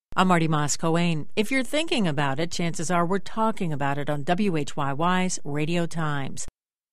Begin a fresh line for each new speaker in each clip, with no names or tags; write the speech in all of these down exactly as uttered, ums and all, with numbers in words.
I'm Marty Moss-Coane. If you're thinking about it, chances are we're talking about it on W H Y Y's Radio Times.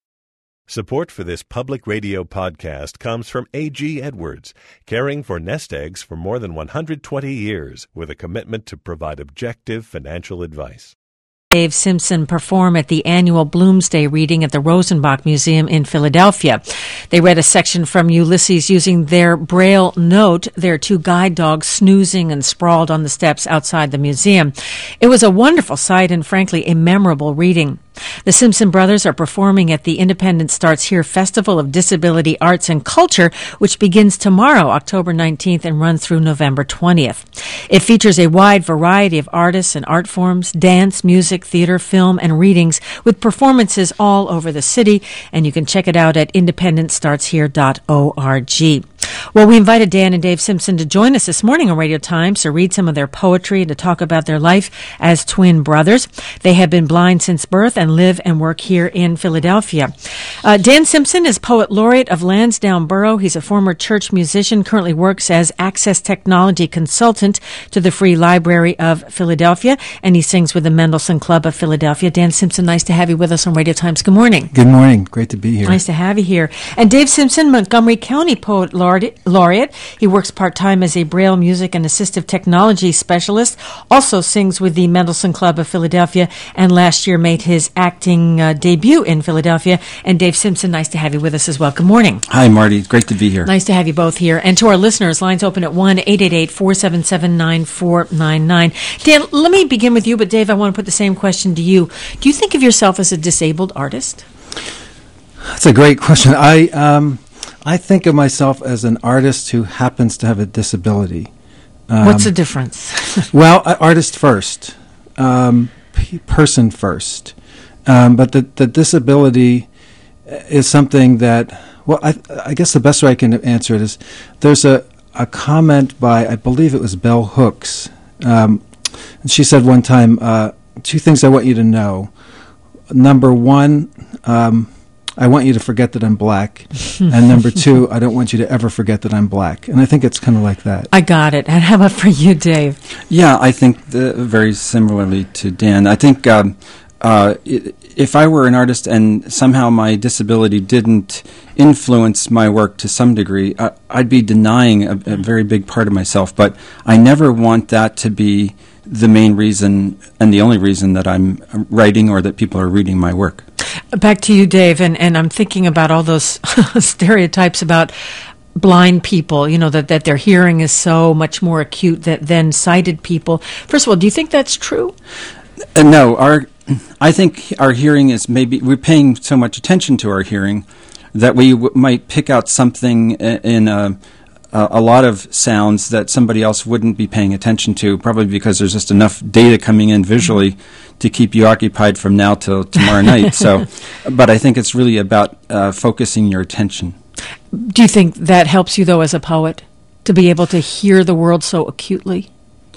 Support for this public radio podcast comes from A G Edwards, caring for nest eggs for more than one hundred twenty years with a commitment to provide objective financial advice.
Dave Simpson perform at the annual Bloomsday reading at the Rosenbach Museum in Philadelphia. They read a section from Ulysses using their Braille note, their two guide dogs snoozing and sprawled on the steps outside the museum. It was a wonderful sight and, frankly, a memorable reading. The Simpson brothers are performing at the Independence Starts Here Festival of Disability Arts and Culture, which begins tomorrow, October nineteenth, and runs through November twentieth. It features a wide variety of artists and art forms, dance, music, theater, film, and readings, with performances all over the city, and you can check it out at independence starts here dot org. Well, we invited Dan and Dave Simpson to join us this morning on Radio Times to read some of their poetry and to talk about their life as twin brothers. They have been blind since birth and live and work here in Philadelphia. Uh, Dan Simpson is Poet Laureate of Lansdowne Borough. He's a former church musician, currently works as Access Technology Consultant to the Free Library of Philadelphia, and he sings with the Mendelssohn Club of Philadelphia. Dan Simpson, nice to have you with us on Radio Times. Good morning.
Good morning. Great to be here.
Nice to have you here. And Dave Simpson, Montgomery County Poet Laureate. He works part-time as a Braille music and assistive technology specialist, also sings with the Mendelssohn Club of Philadelphia, and last year made his acting uh, debut in Philadelphia. And Dave Simpson, nice to have you with us as well. Good morning.
Hi, Marty. Great to be here.
Nice to have you both here. And to our listeners, lines open at one eight eight eight, four seven seven, nine four nine nine. Dan, let me begin with you, but Dave, I want to put the same question to you. Do you think of yourself as a disabled artist?
That's a great question. I um, I think of myself as an artist who happens to have a disability. Um,
What's the difference?
well, uh, artist first, um, p- person first. Um, but the, the disability is something that, well, I, I guess the best way I can answer it is there's a, a comment by, I believe it was Bell Hooks. Um, and she said one time, uh, two things I want you to know. Number one, um, I want you to forget that I'm black. And number two, I don't want you to ever forget that I'm black. And I think it's kind of like that.
I got it. And how about for you, Dave?
Yeah, I think the, very similarly to Dan. I think um, uh, if I were an artist and somehow my disability didn't influence my work to some degree, I, I'd be denying a, a very big part of myself. But I never want that to be the main reason and the only reason that I'm writing or that people are reading my work.
Back to you, Dave, and, and I'm thinking about all those stereotypes about blind people, you know, that, that their hearing is so much more acute that, than sighted people. First of all, do you think that's true?
Uh, no, our I think our hearing is maybe, we're paying so much attention to our hearing that we w- might pick out something in a Uh, a lot of sounds that somebody else wouldn't be paying attention to, probably because there's just enough data coming in visually to keep you occupied from now till tomorrow night. So, but I think it's really about uh, focusing your attention.
Do you think that helps you, though, as a poet, to be able to hear the world so acutely?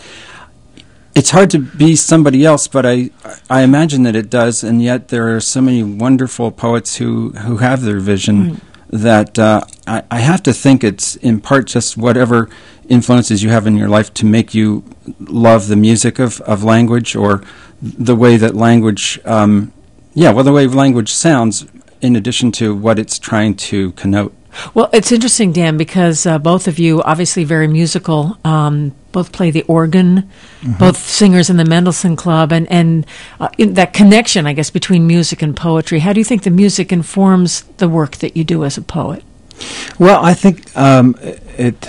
It's hard to be somebody else, but I I imagine that it does, and yet there are so many wonderful poets who, who have their vision. Mm. that uh, I, I have to think it's in part just whatever influences you have in your life to make you love the music of, of language or the way that language, um, yeah, well, the way language sounds in addition to what it's trying to connote.
Well, it's interesting, Dan, because uh, both of you, obviously very musical, um, both play the organ, mm-hmm. both singers in the Mendelssohn Club, and, and uh, in that connection, I guess, between music and poetry. How do you think the music informs the work that you do as a poet?
Well, I think um, it...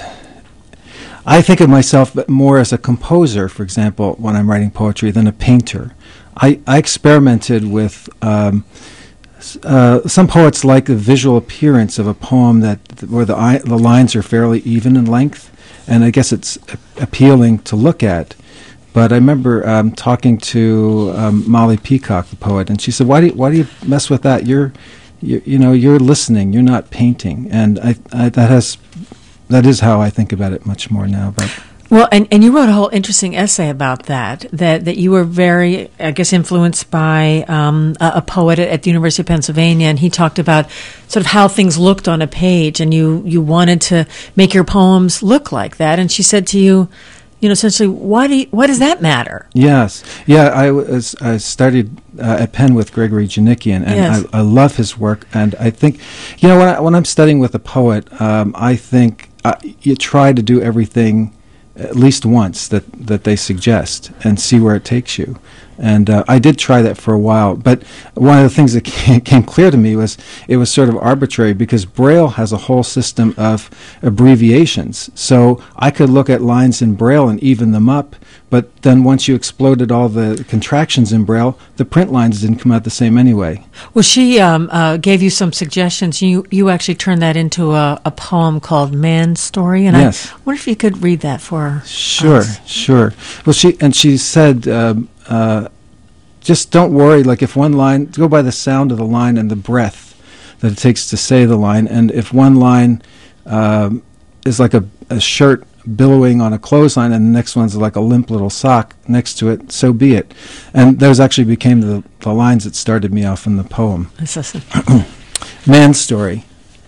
I think of myself more as a composer, for example, when I'm writing poetry, than a painter. I, I experimented with... Um, Uh, some poets like the visual appearance of a poem that th- where the I- the lines are fairly even in length, and I guess it's a- appealing to look at. But I remember um, talking to um, Molly Peacock, the poet, and she said, "Why do you, why do you mess with that? You're, you, you know, you're listening. You're not painting." And I, I that has that is how I think about it much more now. But
Well, and, and you wrote a whole interesting essay about that, that, that you were very, I guess, influenced by um, a, a poet at, at the University of Pennsylvania, and he talked about sort of how things looked on a page, and you, you wanted to make your poems look like that. And she said to you, you know, essentially, why do you, why does that matter?
Yes. Yeah, I, was, I studied uh, at Penn with Gregory Janikian, and
Yes.
I, I love his work. And I think, you know, when, I, when I'm studying with a poet, um, I think uh, you try to do everything at least once that, that they suggest and see where it takes you. And uh, I did try that for a while, but one of the things that came, came clear to me was it was sort of arbitrary because Braille has a whole system of abbreviations. So I could look at lines in Braille and even them up, but then once you exploded all the contractions in Braille, the print lines didn't come out the same anyway.
Well, she um, uh, gave you some suggestions. You you actually turned that into a, a poem called "Man's Story," and
Yes.
I wonder if you could read that for
Sure,
us.
sure. Well, she and she said, um, uh, just don't worry. Like if one line, go by the sound of the line and the breath that it takes to say the line. And if one line um, is like a, a shirt billowing on a clothesline, and the next one's like a limp little sock next to it, so be it. And those actually became the, the lines that started me off in the poem.
Let's listen.
Man's Story.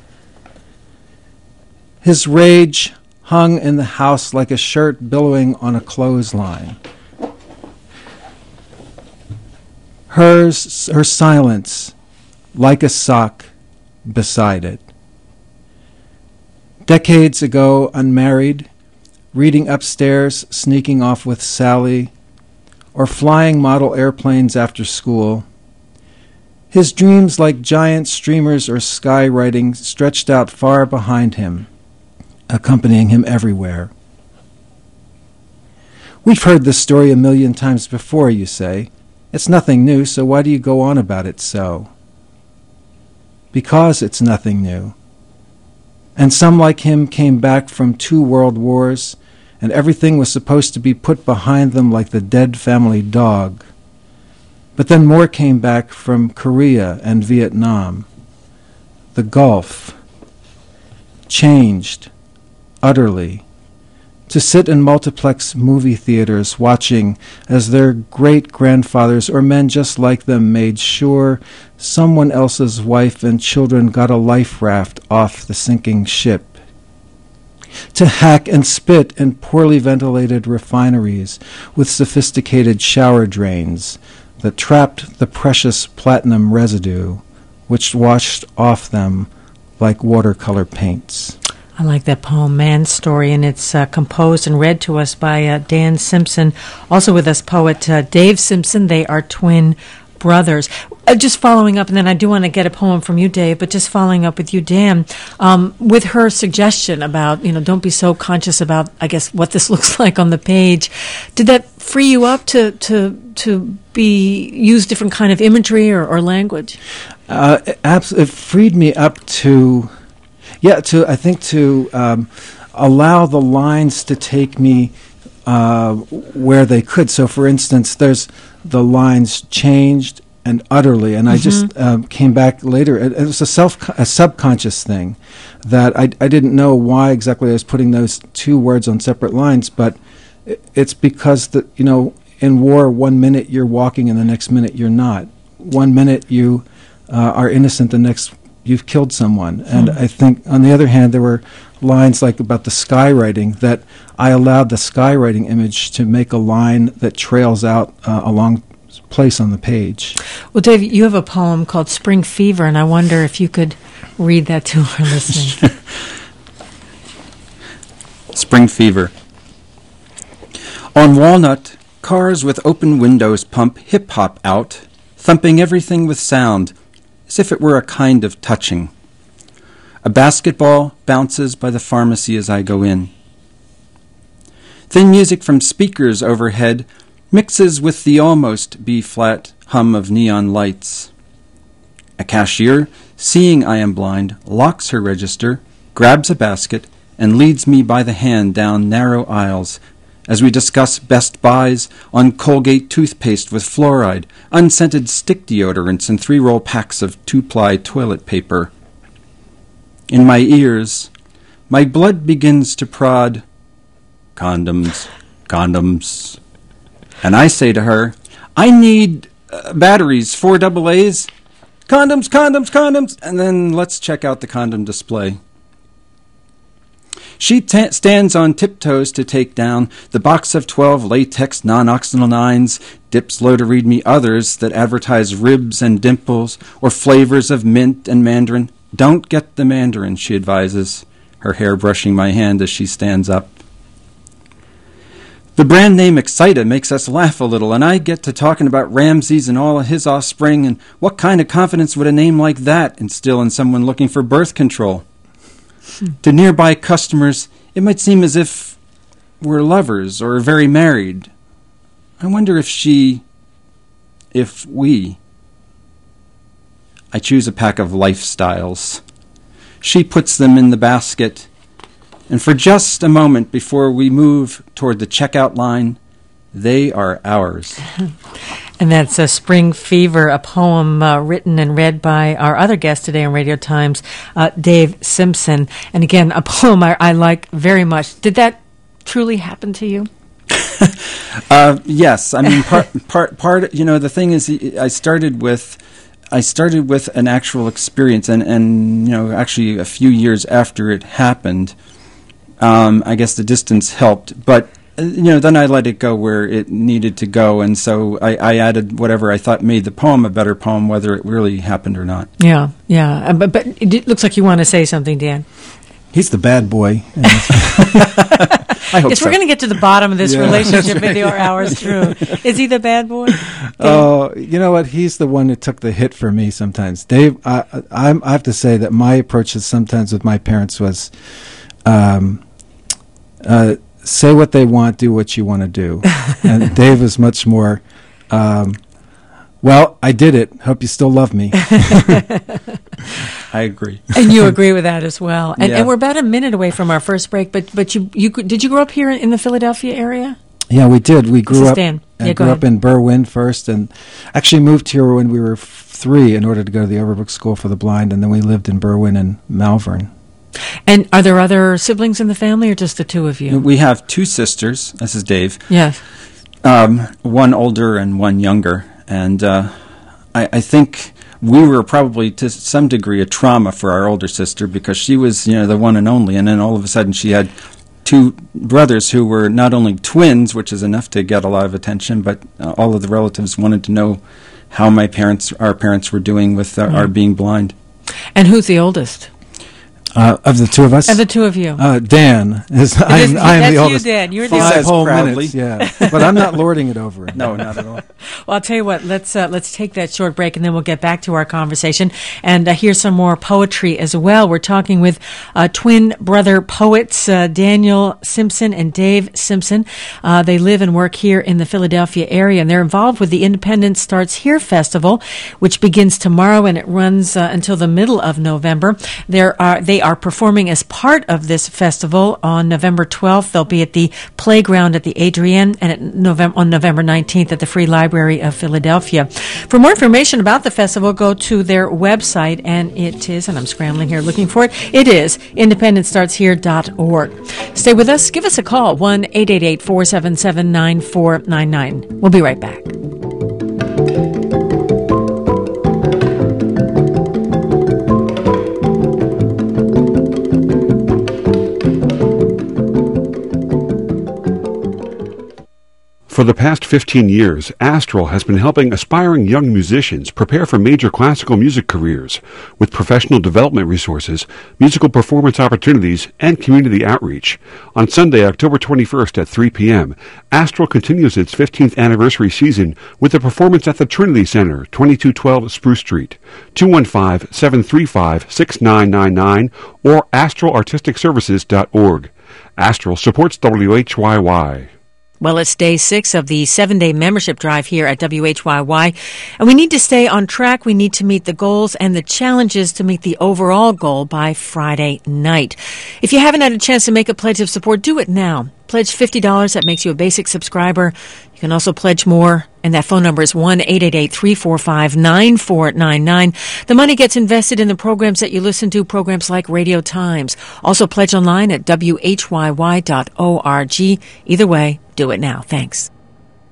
His rage hung in the house like a shirt billowing on a clothesline. Hers, her silence, like a sock beside it. Decades ago, unmarried, reading upstairs, sneaking off with Sally, or flying model airplanes after school. His dreams, like giant streamers or skywriting, stretched out far behind him, accompanying him everywhere. We've heard this story a million times before, you say. It's nothing new, so why do you go on about it so? Because it's nothing new. And some like him came back from two world wars, and everything was supposed to be put behind them like the dead family dog. But then more came back from Korea and Vietnam. The Gulf changed utterly. To sit in multiplex movie theaters watching as their great-grandfathers or men just like them made sure someone else's wife and children got a life raft off the sinking ship. To hack and spit in poorly ventilated refineries with sophisticated shower drains that trapped the precious platinum residue which washed off them like watercolor paints.
I like that poem, Man's Story, and it's uh, composed and read to us by uh, Dan Simpson. Also with us, poet uh, Dave Simpson. They are twin brothers. Uh, just following up, and then I do want to get a poem from you, Dave, but just following up with you, Dan, um, with her suggestion about, you know, don't be so conscious about, I guess, what this looks like on the page. Did that free you up to to to be use different kind of imagery or, or language?
Uh, it, abs- it freed me up to... Yeah, to I think to um, allow the lines to take me uh, where they could. So, for instance, there's the lines changed and utterly, and mm-hmm. I just um, came back later. It, it was a self, a subconscious thing that I, I didn't know why exactly I was putting those two words on separate lines, but it, it's because that you know in war, one minute you're walking and the next minute you're not. One minute you uh, are innocent, the next you've killed someone. And mm. I think, on the other hand, there were lines like about the skywriting that I allowed the skywriting image to make a line that trails out uh, a long place on the page.
Well, Dave, you have a poem called Spring Fever, and I wonder if you could read that to our listening.
Spring Fever. On Walnut, cars with open windows pump hip-hop out, thumping everything with sound, as if it were a kind of touching. A basketball bounces by the pharmacy as I go in. Thin music from speakers overhead mixes with the almost B-flat hum of neon lights. A cashier, seeing I am blind, locks her register, grabs a basket, and leads me by the hand down narrow aisles as we discuss best buys on Colgate toothpaste with fluoride, unscented stick deodorants, and three-roll packs of two-ply toilet paper. In my ears, my blood begins to prod, condoms, condoms. And I say to her, I need uh, batteries, four double A's, condoms, condoms, condoms, and then let's check out the condom display. She ta- stands on tiptoes to take down the box of twelve latex non-oxidal nines, dips low to read me others that advertise ribs and dimples or flavors of mint and mandarin. Don't get the mandarin, she advises, her hair brushing my hand as she stands up. The brand name Excita makes us laugh a little, and I get to talking about Ramses and all of his offspring, and what kind of confidence would a name like that instill in someone looking for birth control? Hmm. To nearby customers, it might seem as if we're lovers or very married. I wonder if she, if we. I choose a pack of Lifestyles. She puts them in the basket, and for just a moment before we move toward the checkout line, they are ours.
And that's a Spring Fever, a poem uh, written and read by our other guest today on Radio Times, uh, Dave Simpson. And again, a poem I, I like very much. Did that truly happen to you?
uh, yes. I mean, part, part, part, you know, the thing is, I started with, I started with an actual experience, and, and, you know, actually a few years after it happened, um, I guess the distance helped, but you know, then I let it go where it needed to go, and so I, I added whatever I thought made the poem a better poem, whether it really happened or not.
Yeah, yeah. Uh, but, but it looks like you want to say something, Dan.
He's the bad boy.
I hope
yes,
so.
we're going to get to the bottom of this
Yeah.
relationship video hours through. Is he the bad boy?
Oh, uh, you know what? He's the one that took the hit for me sometimes. Dave, I, I, I have to say that my approach is sometimes with my parents was, um, uh, say what they want, do what you want to do. And Dave is much more, um, well, I did it. Hope you still love me.
I agree.
And you agree with that as well. And,
Yeah.
and we're about a minute away from our first break, but but you you did you grow up here in the Philadelphia area?
Yeah, we did. We grew
This is
up.
Dan.
I
Yeah, go
grew
ahead.
up in Berwyn first, and actually moved here when we were f- three in order to go to the Overbrook School for the Blind, and then we lived in Berwyn and Malvern.
And are there other siblings in the family, or just the two of you?
We have two sisters. This is Dave.
Yes.
Um, one older and one younger. And uh, I, I think we were probably to some degree a trauma for our older sister because she was, you know, the one and only. And then all of a sudden she had two brothers who were not only twins, which is enough to get a lot of attention, but uh, all of the relatives wanted to know how my parents, our parents were doing with uh,
Mm.
our being blind.
And who's the oldest?
Uh, of the two of us,
Of the two of you?
uh, Dan is. I
is-
am, I am
that's
the
you,
oldest.
Dan. You're the
Five
oldest.
whole
Proudly.
minutes, yeah. But I'm not lording it over him.
No, not at all.
Well, I'll tell you what. Let's uh, let's take that short break, and then we'll get back to our conversation and uh, hear some more poetry as well. We're talking with uh, twin brother poets uh, Daniel Simpson and Dave Simpson. Uh, they live and work here in the Philadelphia area, and they're involved with the Independence Starts Here Festival, which begins tomorrow and it runs uh, until the middle of November. There are they are performing as part of this festival on November twelfth. They'll be at the Playground at the Adrienne, and at November, on November nineteenth at the Free Library of Philadelphia. For more information about the festival, go to their website, and it is, and I'm scrambling here looking for it, it is independence starts here dot org. Stay with us. Give us a call, one eight eight eight, four seven seven, nine four nine nine. We'll be right back.
For the past fifteen years, Astral has been helping aspiring young musicians prepare for major classical music careers with professional development resources, musical performance opportunities, and community outreach. On Sunday, October twenty-first at three p.m., Astral continues its fifteenth anniversary season with a performance at the Trinity Center, twenty-two twelve Spruce Street. two one five, seven three five, six nine nine nine or astral artistic services dot org. Astral supports W H Y Y.
Well, it's day six of the seven-day membership drive here at W H Y Y, and we need to stay on track. We need to meet the goals and the challenges to meet the overall goal by Friday night. If you haven't had a chance to make a pledge of support, do it now. Pledge fifty dollars. That makes you a basic subscriber. You can also pledge more, and that phone number is one eight eight eight, three four five, nine four nine nine. The money gets invested in the programs that you listen to, programs like Radio Times. Also pledge online at W H Y Y dot org. Either way, do it now. Thanks.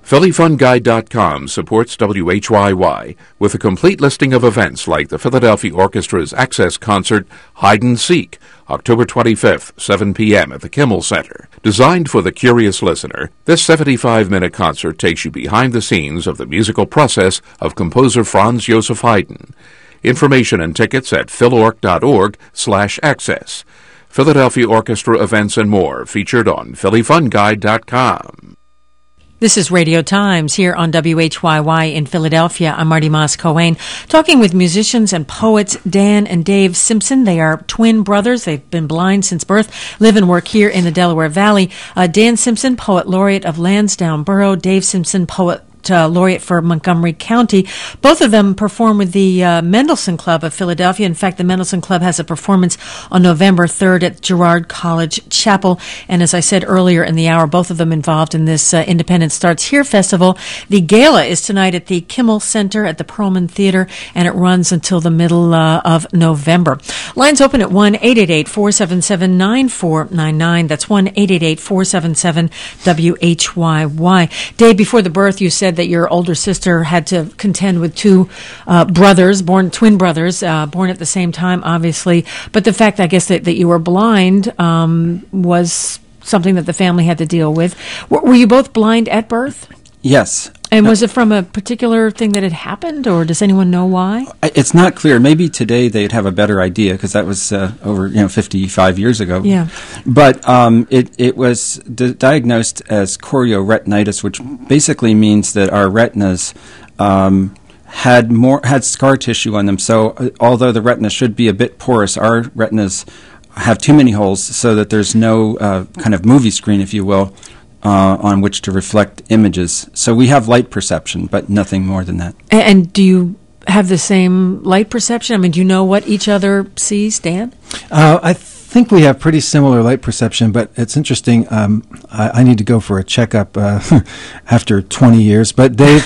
Philly Fun Guide dot com supports W H Y Y with a complete listing of events like the Philadelphia Orchestra's Access Concert, Hide and Seek, October twenty-fifth, seven p.m. at the Kimmel Center. Designed for the curious listener, this seventy-five minute concert takes you behind the scenes of the musical process of composer Franz Joseph Haydn. Information and tickets at philorc dot org slash access. Philadelphia Orchestra events and more featured on Philly Fun Guide dot com.
This is Radio Times here on W H Y Y in Philadelphia. I'm Marty Moss-Cohen, talking with musicians and poets Dan and Dave Simpson. They are twin brothers. They've been blind since birth, live and work here in the Delaware Valley. Uh, Dan Simpson, Poet Laureate of Lansdowne Borough. Dave Simpson, Poet Uh, laureate for Montgomery County. Both of them perform with the uh, Mendelssohn Club of Philadelphia. In fact, the Mendelssohn Club has a performance on November third at Girard College Chapel. And as I said earlier in the hour, both of them involved in this uh, Independence Starts Here festival. The gala is tonight at the Kimmel Center at the Perlman Theater, and it runs until the middle uh, of November. Lines open at one eight eight eight, four seven seven, nine four nine nine. That's one eight eight eight, four seven seven, W H Y Y. Dave, before the birth, you said that your older sister had to contend with two uh, brothers, born twin brothers, uh, born at the same time, obviously. But the fact, I guess, that, that you were blind um, was something that the family had to deal with. W- were you both blind at birth?
Yes.
And was it from a particular thing that had happened, or does anyone know why?
It's not clear. Maybe today they'd have a better idea, because that was uh, over you know fifty-five years ago.
Yeah.
But um, it it was di- diagnosed as chorioretinitis, which basically means that our retinas um, had more had scar tissue on them. So uh, although the retina should be a bit porous, our retinas have too many holes, so that there's no uh, kind of movie screen, if you will, Uh, on which to reflect images. So we have light perception, but nothing more than that.
And, and do you have the same light perception? I mean, do you know what each other sees, Dan?
Uh, I think we have pretty similar light perception, but it's interesting. Um, I, I need to go for a checkup uh, after twenty years. But Dave,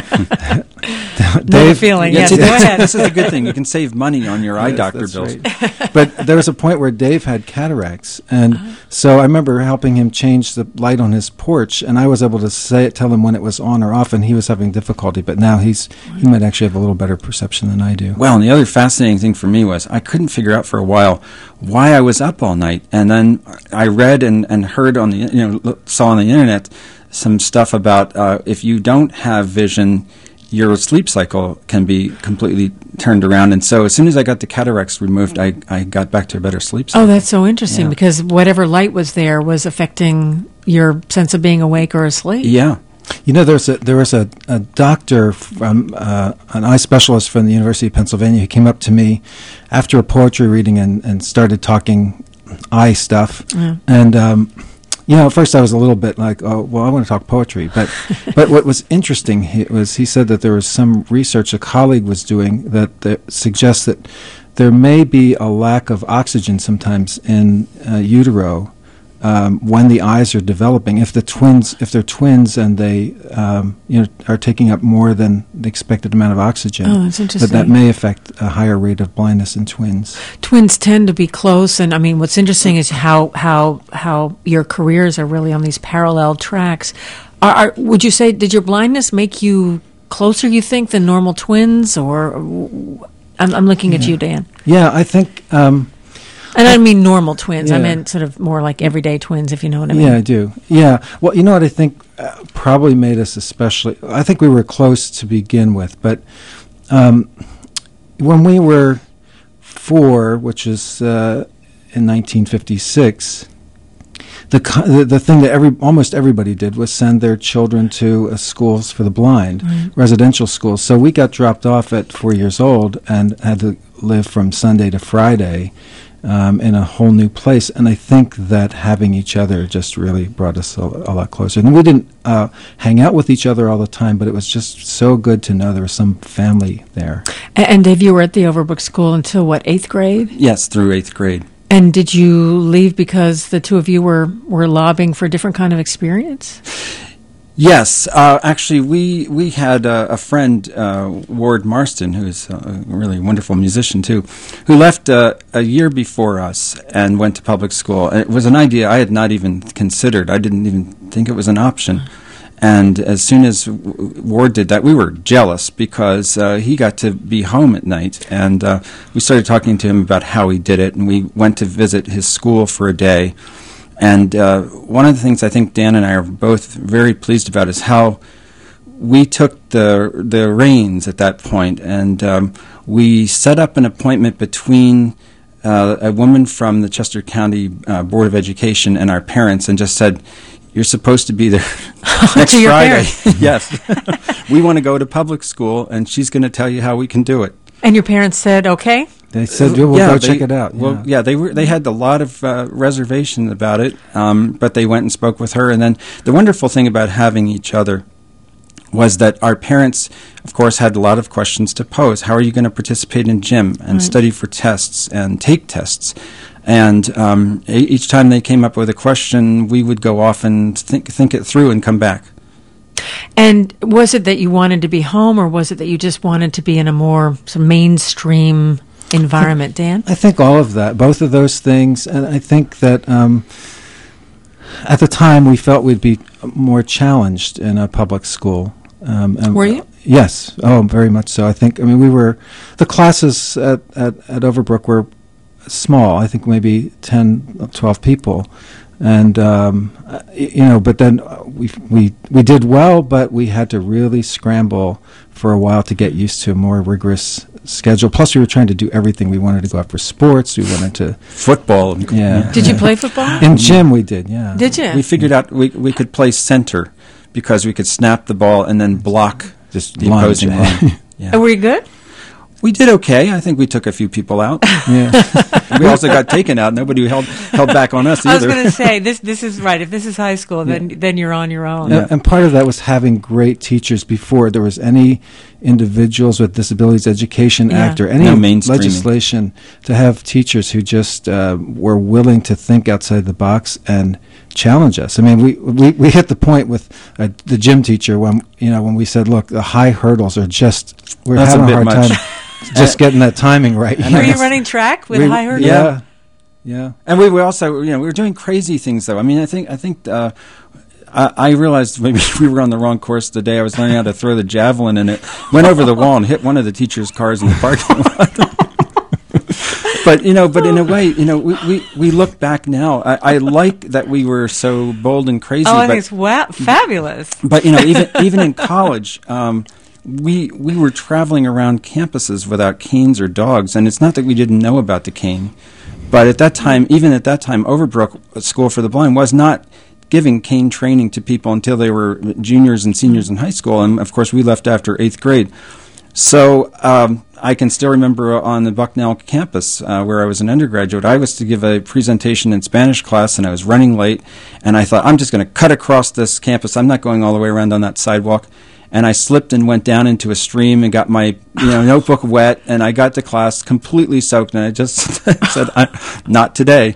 Dave, feeling. Yes,
yes,
go ahead.
This is a good thing. You can save money on your eye
Yes,
doctor
that's
bills.
right. But there was a point where Dave had cataracts, and uh-huh. so I remember helping him change the light on his porch, and I was able to say it, tell him when it was on or off, and he was having difficulty. But now he's he might actually have a little better perception than I do.
Well, and the other fascinating thing for me was I couldn't figure out for a while why I was up all night, and then I read and, and heard on the you know saw on the internet some stuff about uh, if you don't have vision, your sleep cycle can be completely turned around. And so as soon as I got the cataracts removed, I, I got back to a better sleep cycle.
Oh, that's so interesting,
yeah.
because whatever light was there was affecting your sense of being awake or asleep.
Yeah.
You know, there's a, there was a, a doctor, from uh, an eye specialist from the University of Pennsylvania, who came up to me after a poetry reading and, and started talking eye stuff. Yeah. And um, you know, at first I was a little bit like, oh, well, I want to talk poetry. But but what was interesting he, was he said that there was some research a colleague was doing that, that suggests that there may be a lack of oxygen sometimes in uh, utero um, when the eyes are developing. If the twins, if they're twins and they um, you know are taking up more than the expected amount of oxygen,
oh, that's interesting.
that that may affect a higher rate of blindness in twins.
Twins tend to be close, and I mean, what's interesting is how how how your careers are really on these parallel tracks. Are, are, would you say, did your blindness make you closer, you think, than normal twins, or I'm, I'm looking
yeah.
at you, Dan?
Yeah, I think. Um,
And I don't mean normal twins.
Yeah.
I meant sort of more like everyday twins, if you know what I mean.
Yeah, I do. Yeah. Well, you know what I think uh, probably made us especially... I think we were close to begin with, but um, when we were four, which is uh, in nineteen fifty-six, the, co- the the thing that every almost everybody did was send their children to uh, schools for the blind, right. residential schools. So we got dropped off at four years old and had to live from Sunday to Friday Um, in a whole new place, and I think that having each other just really brought us a, a lot closer. And we didn't uh, hang out with each other all the time, but it was just so good to know there was some family there.
And, and Dave, you were at the Overbrook School until what, eighth grade?
Yes, through eighth grade.
And did you leave because the two of you were, were lobbying for a different kind of experience?
Yes, uh, actually, we we had uh, a friend, uh, Ward Marston, who's a really wonderful musician too, who left uh, a year before us and went to public school. And it was an idea I had not even considered. I didn't even think it was an option. And as soon as W- Ward did that, we were jealous because uh, he got to be home at night. And uh, we started talking to him about how he did it, and we went to visit his school for a day. And uh, one of the things I think Dan and I are both very pleased about is how we took the the reins at that point, and um, we set up an appointment between uh, a woman from the Chester County uh, Board of Education and our parents, and just said, "You're supposed to be there next
To your
Friday."
parents.
Yes, we want to go to public school, and she's going to tell you how we can do it.
And your parents said, okay?
They said, "We'll
yeah,
go
they,
check it out."
Well,
yeah.
yeah, they were. They had a lot of uh, reservation about it, um, but they went and spoke with her. And then the wonderful thing about having each other was that our parents, of course, had a lot of questions to pose. How are you going to participate in gym and
Right.
study for tests and take tests? And um, e- each time they came up with a question, we would go off and think think it through and come back.
And was it that you wanted to be home, or was it that you just wanted to be in a more sort of mainstream environment, Dan?
I think all of that, both of those things, and I think that um, at the time we felt we'd be more challenged in a public school. Um, and
Were you?
Yes. Oh, very much so. I think. I mean, we were the classes at at, at Overbrook were small. I think maybe ten, twelve people, and um, uh, y- you know. But then uh, we we we did well, but we had to really scramble for a while to get used to a more rigorous schedule. Plus, we were trying to do everything. We wanted to go out for sports. We wanted to.
Football. And,
Yeah.
Did you play football?
In gym, we did. Yeah.
Did you?
We figured out we we could play center because we could snap the ball and then block
Just
the
lunge.
opposing line. Yeah.
Were you good?
We did okay. I think we took a few people out.
Yeah.
We also got taken out. Nobody held held back on us
I was
either.
going to say, this This is right. If this is high school, then then you're on your own.
And, and part of that was having great teachers before there was any individuals with disabilities education
Yeah.
act or any
No mainstreaming.
legislation, to have teachers who just uh, were willing to think outside the box and challenge us. I mean, we we, we hit the point with uh, the gym teacher when you know when we said, look, the high hurdles are just we're
That's a
having a,
bit
hard
much.
time just getting that timing right.
And
Were
I
you
guess-
running track with
We-
high hurdles?
Yeah. Yeah.
And we were also, you know, we were doing crazy things though. I mean, I think I think uh, I, I realized maybe we were on the wrong course the day I was learning how to throw the javelin, and it went over the wall and hit one of the teachers' cars in the parking lot. But you know, but in a way, you know, we, we, we look back now. I, I like that we were so bold and crazy.
Oh, I
but,
think it's wa- fabulous.
but you know, even even in college, um, we we were traveling around campuses without canes or dogs, and it's not that we didn't know about the cane, but at that time, even at that time, Overbrook School for the Blind was not giving cane training to people until they were juniors and seniors in high school, and of course, we left after eighth grade. So um, I can still remember on the Bucknell campus uh, where I was an undergraduate, I was to give a presentation in Spanish class, and I was running late, and I thought, I'm just going to cut across this campus. I'm not going all the way around on that sidewalk. And I slipped and went down into a stream and got my you know notebook wet, and I got to class completely soaked, and I just said, I, not today.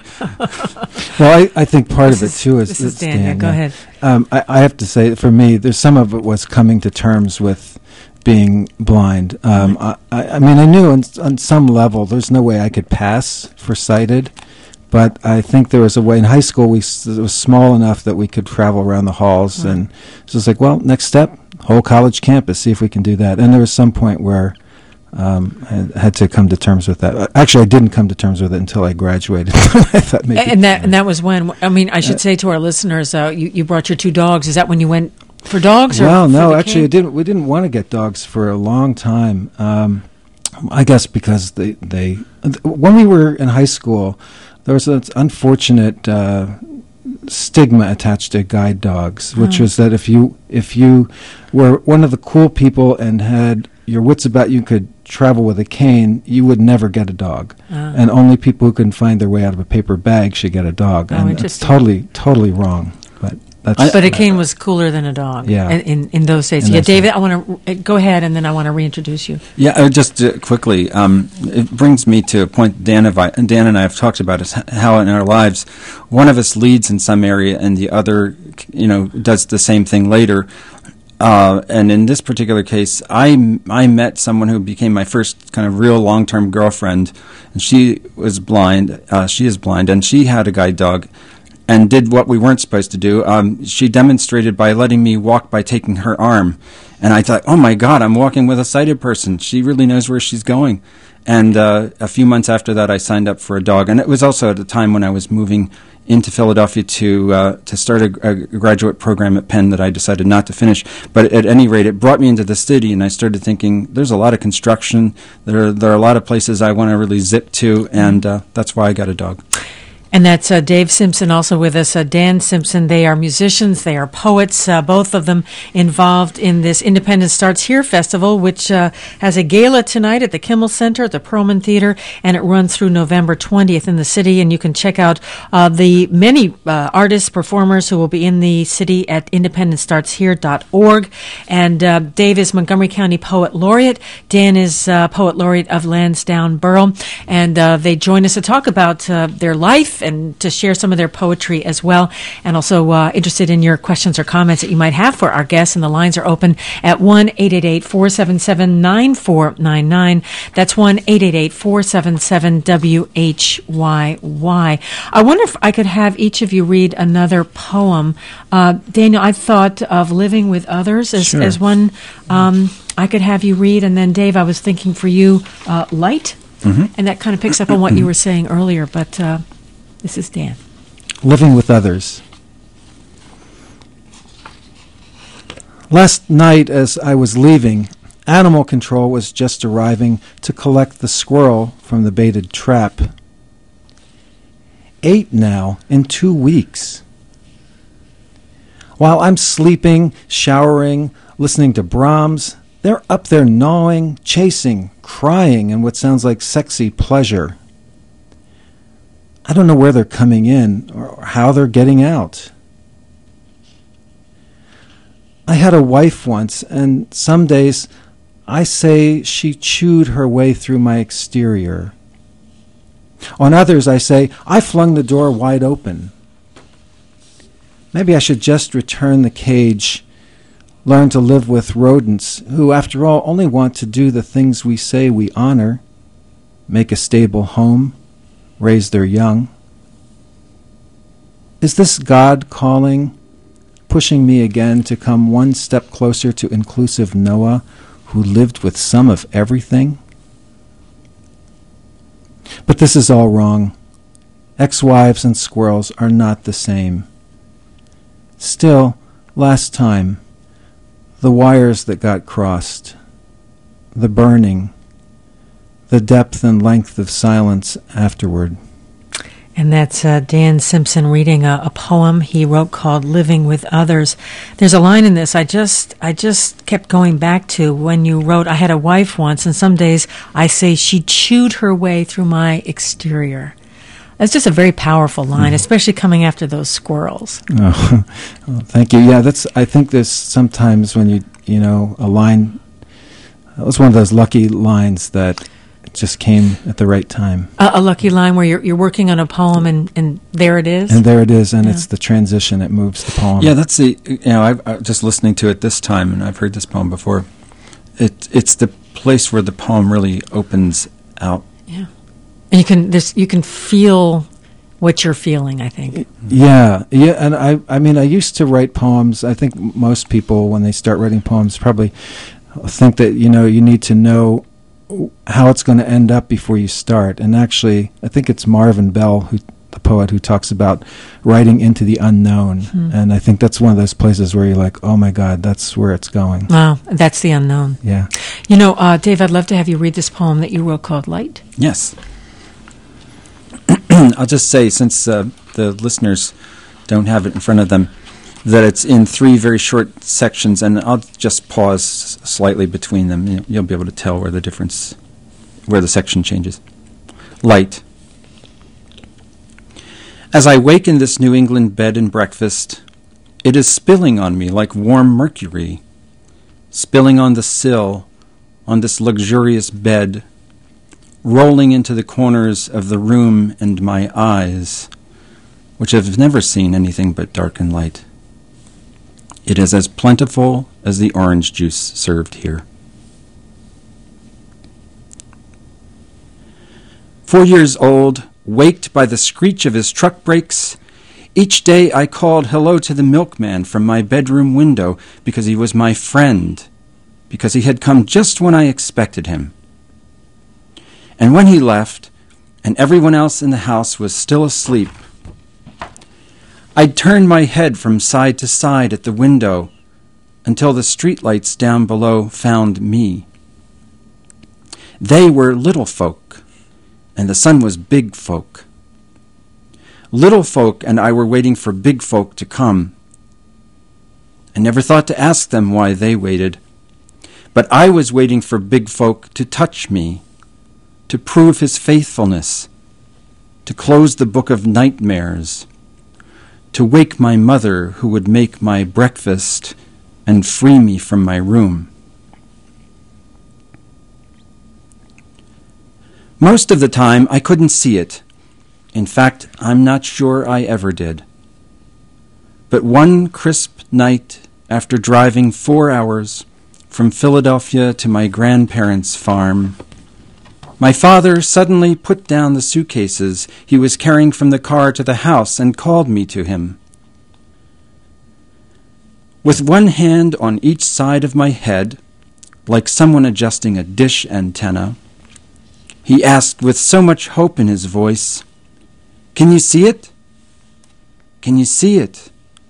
Well, I, I think part
This
of it
is-
too is
this is
it's
Dan. Yeah, go ahead.
Um, I, I have to say, for me, there's some of it was coming to terms with being blind. Um, I, I I mean, I knew on, on some level there's no way I could pass for sighted, but I think there was a way. In high school, we s- it was small enough that we could travel around the halls, and so it's like, well, next step, whole college campus, see if we can do that. And there was some point where um, I had- had to come to terms with that. Uh, Actually, I didn't come to terms with it until I graduated. I thought maybe.
And that and that was when, I mean, I should say to our listeners, uh, you, you brought your two dogs. Is that when you went for dogs? Or
Well,
for
no,
the
actually,
cane?
it didn't. We didn't want to get dogs for a long time. Um, I guess because they, they, th- when we were in high school, there was an unfortunate uh, stigma attached to guide dogs, which
Oh.
was that if you if you were one of the cool people and had your wits about you, could travel with a cane, you would never get a dog,
Ah.
and only people who can find their way out of a paper bag should get a dog.
Oh,
and it's
interesting.
totally, totally wrong. But that's
But a cane was cooler than a dog.
Yeah.
In, in, in those days.
In
Yeah,
those
David, I want to go ahead, and then I want to reintroduce you.
Yeah, uh, just uh, quickly, um, it brings me to a point Dan, have I, Dan and I have talked about is h- how in our lives one of us leads in some area and the other, you know, does the same thing later. Uh, and in this particular case, I, m- I met someone who became my first kind of real long-term girlfriend, and she was blind. Uh, she is blind, and she had a guide dog. and did what we weren't supposed to do. Um, she demonstrated by letting me walk by taking her arm. And I thought, oh my God, I'm walking with a sighted person. She really knows where she's going. And uh, a few months after that, I signed up for a dog. And it was also at a time when I was moving into Philadelphia to uh, to start a, a graduate program at Penn that I decided not to finish. But at any rate, it brought me into the city, and I started thinking, there's a lot of construction. There are, there are a lot of places I want to really zip to, and uh, that's why I got a dog.
And that's uh, Dave Simpson also with us, uh, Dan Simpson. They are musicians, they are poets, uh, both of them involved in this Independence Starts Here festival, which uh, has a gala tonight at the Kimmel Center at the Perlman Theater, and it runs through November twentieth in the city. And you can check out uh, the many uh, artists, performers who will be in the city at independence starts here dot org. And uh, Dave is Montgomery County Poet Laureate. Dan is uh, Poet Laureate of Lansdowne Borough. And uh, they join us to talk about uh, their life and to share some of their poetry as well. And also uh, interested in your questions or comments that you might have for our guests. And the lines are open at one eight eight eight, four seven seven, nine four nine nine. That's one eight eight eight, four seven seven, W H Y Y. I wonder if I could have each of you read another poem. Uh, Daniel, I thought of Living with Others as,
Sure.
as one um, I could have you read. And then, Dave, I was thinking for you, uh, Light. Mm-hmm. And that kind of picks up on what you were saying earlier. But uh, this is Dan.
Living with Others. Last night, as I was leaving, Animal Control was just arriving to collect the squirrel from the baited trap. Eight now, in two weeks. While I'm sleeping, showering, listening to Brahms, they're up there gnawing, chasing, crying in what sounds like sexy pleasure. I don't know where they're coming in or how they're getting out. I had a wife once, and some days I say she chewed her way through my exterior. On others I say I flung the door wide open. Maybe I should just return the cage, learn to live with rodents who, after all, only want to do the things we say we honor, make a stable home, raise their young. Is this God calling, pushing me again to come one step closer to inclusive Noah, who lived with some of everything? But this is all wrong. Ex-wives and squirrels are not the same. Still, last time, the wires that got crossed, the burning, the depth and length of silence afterward.
And that's uh, Dan Simpson reading a, a poem he wrote called Living with Others. There's a line in this I just I just kept going back to when you wrote, I had a wife once, and some days I say she chewed her way through my exterior. That's just a very powerful line, mm. especially coming after those squirrels.
Oh, oh, thank you. Yeah, that's. I think there's sometimes when you, you know, a line, that was one of those lucky lines that just came at the right time.
Uh, a lucky line where you're you're working on a poem and, and there it is.
And there it is, and
yeah.
it's the transition. It moves the poem.
Yeah, that's the, you know, I've uh, just listening to it this time, and I've heard this poem before. It It's the place where the poem really opens out.
Yeah. And you can this you can feel what you're feeling, I think.
Yeah, yeah, and I I mean, I used to write poems. I think most people, when they start writing poems, probably think that, you know, you need to know how it's going to end up before you start. And actually, I think it's Marvin Bell, who, the poet, who talks about writing into the unknown. Mm. And I think that's one of those places where you're like, oh my God, that's where it's going.
Wow, that's the unknown.
Yeah.
You know, uh, Dave, I'd love to have you read this poem that you wrote called Light.
Yes. I'll just say, since uh, the listeners don't have it in front of them, that it's in three very short sections, and I'll just pause slightly between them. You know, you'll be able to tell where the difference, where the section changes. Light. As I wake in this New England bed and breakfast, it is spilling on me like warm mercury, spilling on the sill, on this luxurious bed, rolling into the corners of the room and my eyes, which have never seen anything but dark and light. It is as plentiful as the orange juice served here. Four years old, waked by the screech of his truck brakes, Each day I called hello to the milkman from my bedroom window because he was my friend, because he had come just when I expected him. And when he left, and everyone else in the house was still asleep, I'd turn my head from side to side at the window until the streetlights down below found me. They were little folk, and the sun was big folk. Little folk and I were waiting for big folk to come. I never thought to ask them why they waited, but I was waiting for big folk to touch me, to prove his faithfulness, to close the book of nightmares, to wake my mother who would make my breakfast and free me from my room. Most of the time I couldn't see it. In fact, I'm not sure I ever did. But one crisp night, after driving four hours from Philadelphia to my grandparents' farm, my father suddenly put down the suitcases he was carrying from the car to the house and called me to him. With one hand on each side of my head, like someone adjusting a dish antenna, he asked with so much hope in his voice, "Can you see it? Can you see it?"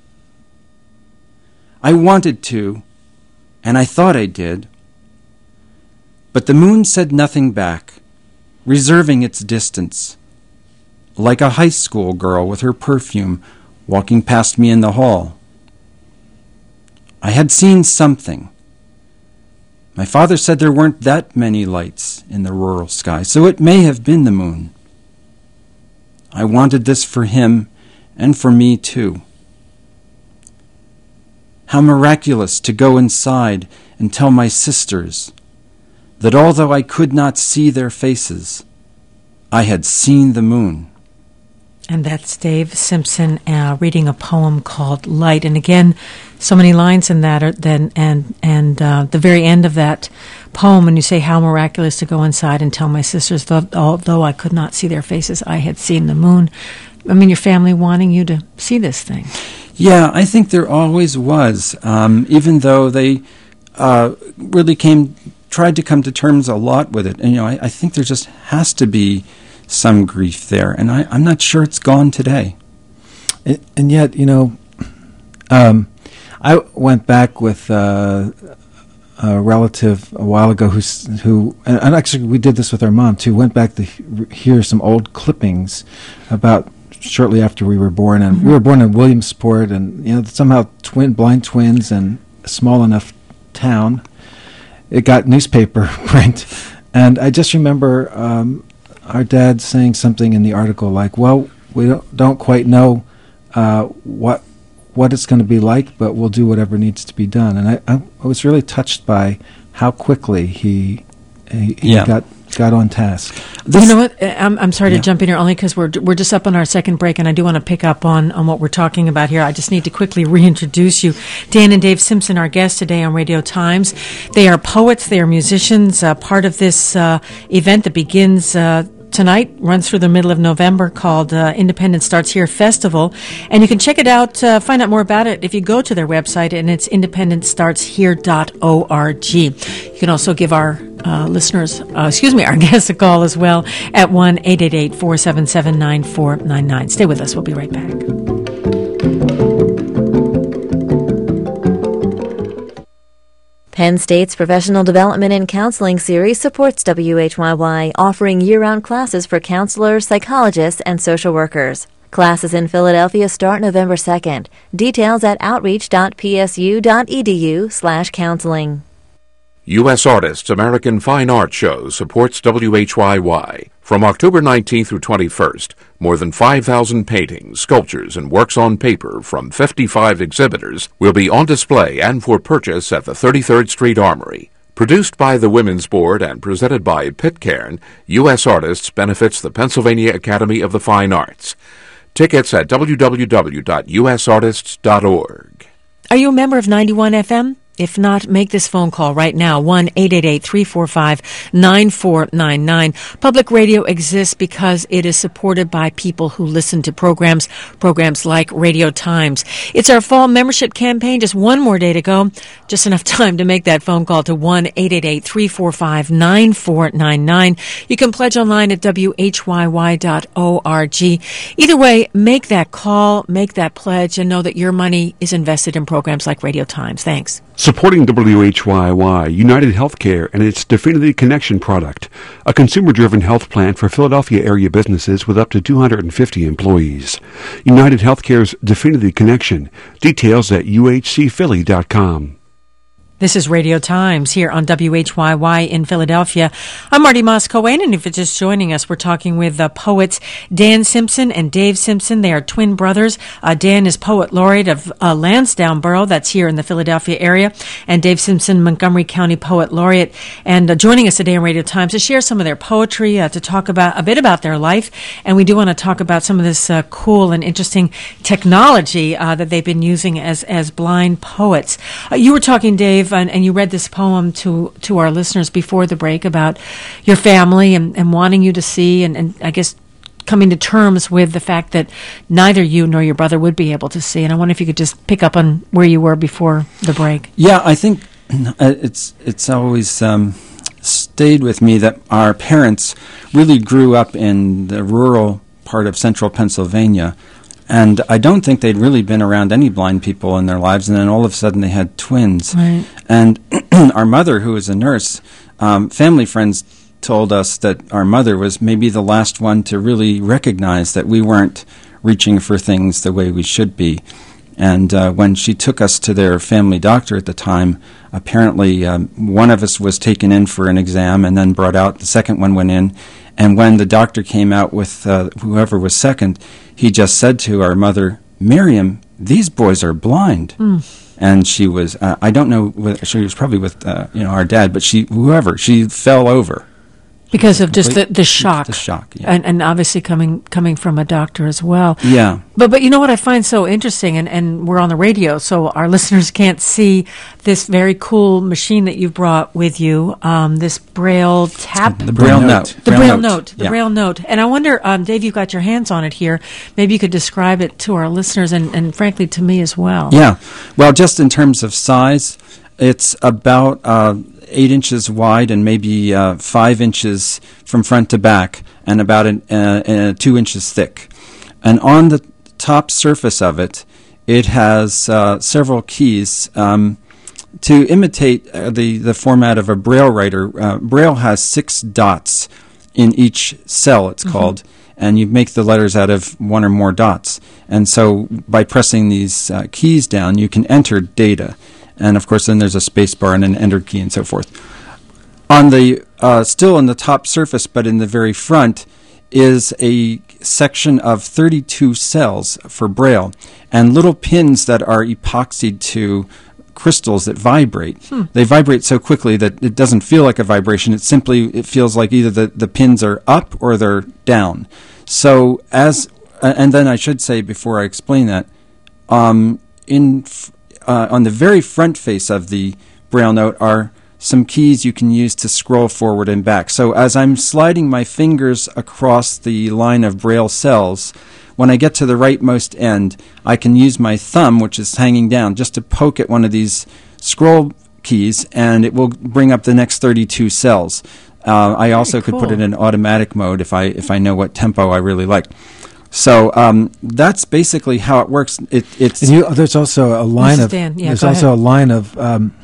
I wanted to, and I thought I did. But the moon said nothing back, reserving its distance, like a high school girl with her perfume walking past me in the hall. I had seen something. My father said there weren't that many lights in the rural sky, so it may have been the moon. I wanted this for him and for me too. How miraculous to go inside and tell my sisters that although I could not see their faces, I had seen the moon.
And that's Dave Simpson uh, reading a poem called Light. And again, so many lines in that. Are then and and uh, the very end of that poem, when you say, how miraculous to go inside and tell my sisters, though, although I could not see their faces, I had seen the moon. I mean, your family wanting you to see this thing.
Yeah, I think there always was, um, even though they uh, really came, tried to come to terms a lot with it. And, you know, I, I think there just has to be some grief there, and I, I'm not sure it's gone today.
And, and yet, you know, um, I went back with uh, a relative a while ago who's, who, and, and actually we did this with our mom too, went back to he- hear some old clippings about shortly after we were born, and mm-hmm. we were born in Williamsport, and you know somehow twin blind twins and a small enough town, it got newspaper print, and I just remember um, our dad saying something in the article like, "Well, we don't, don't quite know uh, what what it's going to be like, but we'll do whatever needs to be done." And I, I, I was really touched by how quickly he he, he
yeah.
got. got on task.
This, you know what? I'm, I'm sorry
yeah.
to jump in here only because we're we're just up on our second break, and I do want to pick up on, on what we're talking about here. I just need to quickly reintroduce you. Dan and Dave Simpson, our guests today on Radio Times. They are poets, they are musicians, uh, part of this uh, event that begins uh, tonight, runs through the middle of November, called uh, Independence Starts Here Festival. And you can check it out, uh, find out more about it if you go to their website, and it's independence starts here dot org. You can also give our uh, listeners, uh, excuse me, our guests a call as well at one eight eight eight, four seven seven, nine four nine nine. Stay with us. We'll be right back.
Penn State's Professional Development and Counseling Series supports W H Y Y, offering year-round classes for counselors, psychologists, and social workers. Classes in Philadelphia start November second. Details at outreach dot p s u dot e d u slash counseling.
U S Artists American Fine Art Show supports W H Y Y. From October nineteenth through twenty-first, more than five thousand paintings, sculptures, and works on paper from fifty-five exhibitors will be on display and for purchase at the thirty-third Street Armory. Produced by the Women's Board and presented by Pitcairn, U S Artists benefits the Pennsylvania Academy of the Fine Arts. Tickets at w w w dot u s artists dot org.
Are you a member of ninety-one F M? If not, make this phone call right now, one eight eight eight, three four five, nine four nine nine. Public radio exists because it is supported by people who listen to programs, programs like Radio Times. It's our fall membership campaign. Just one more day to go. Just enough time to make that phone call to one eight eight eight, three four five, nine four nine nine. You can pledge online at W H Y Y dot org. Either way, make that call, make that pledge, and know that your money is invested in programs like Radio Times. Thanks.
Supporting W H Y Y, United Healthcare and its Definity Connection product, a consumer-driven health plan for Philadelphia area businesses with up to two hundred fifty employees. United Healthcare's Definity Connection. Details at U H C Philly dot com.
This is Radio Times here on W H Y Y in Philadelphia. I'm Marty Moscow-Wayne, and if you're just joining us, we're talking with uh, poets Dan Simpson and Dave Simpson. They are twin brothers. Uh, Dan is Poet Laureate of uh, Lansdowne Borough, that's here in the Philadelphia area, and Dave Simpson, Montgomery County Poet Laureate. And uh, joining us today on Radio Times to share some of their poetry, uh, to talk about a bit about their life, and we do want to talk about some of this uh, cool and interesting technology uh, that they've been using as as blind poets. Uh, you were talking, Dave, And, and you read this poem to, to our listeners before the break about your family and, and wanting you to see, and, and I guess coming to terms with the fact that neither you nor your brother would be able to see. And I wonder if you could just pick up on where you were before the break.
Yeah, I think it's it's always um, stayed with me that our parents really grew up in the rural part of central Pennsylvania. And I don't think they'd really been around any blind people in their lives, and then all of a sudden they had twins.
Right.
And our mother, who was a nurse, um, family friends told us that our mother was maybe the last one to really recognize that we weren't reaching for things the way we should be. And uh, when she took us to their family doctor at the time, apparently um, one of us was taken in for an exam and then brought out. The second one went in. And when the doctor came out with uh, whoever was second, he just said to our mother, "Miriam, these boys are blind." Mm. And she was, uh, I don't know, whether, she was probably with uh, you know our dad, but she, whoever, she fell over.
Because of just the, the shock.
The shock, yeah.
And, and obviously coming coming from a doctor as well.
Yeah.
But but you know what I find so interesting, and, and we're on the radio, so our listeners can't see this very cool machine that you've brought with you, um, this Braille tap.
The Braille note.
The Braille,
Braille
note.
note.
The
yeah.
Braille note. And I wonder, um, Dave, you've got your hands on it here. Maybe you could describe it to our listeners and, and frankly to me as well.
Yeah. Well, just in terms of size, it's about uh, eight inches wide and maybe uh, five inches from front to back, and about an, uh, uh, two inches thick. And on the top surface of it, it has uh, several keys um, to imitate uh, the, the format of a Braille writer. Uh, Braille has six dots in each cell, it's mm-hmm. called, and you make the letters out of one or more dots. And so by pressing these uh, keys down, you can enter data. And, of course, then there's a space bar and an enter key and so forth. On the uh, still on the top surface, but in the very front, is a section of thirty-two cells for Braille and little pins that are epoxied to crystals that vibrate. Hmm. They vibrate so quickly that it doesn't feel like a vibration. It simply it feels like either the, the pins are up or they're down. So as uh, and then I should say before I explain that, um, in uh, on the very front face of the Braille note are some keys you can use to scroll forward and back. So as I'm sliding my fingers across the line of Braille cells, when I get to the rightmost end, I can use my thumb, which is hanging down, just to poke at one of these scroll keys, and it will bring up the next thirty-two cells. Uh, I also
cool.
could put it in automatic mode if I if I know what tempo I really like. So um, that's basically how it works. It, it's
and you, there's also a line of
Dan. Yeah,
there's
go
also
ahead.
a line of um,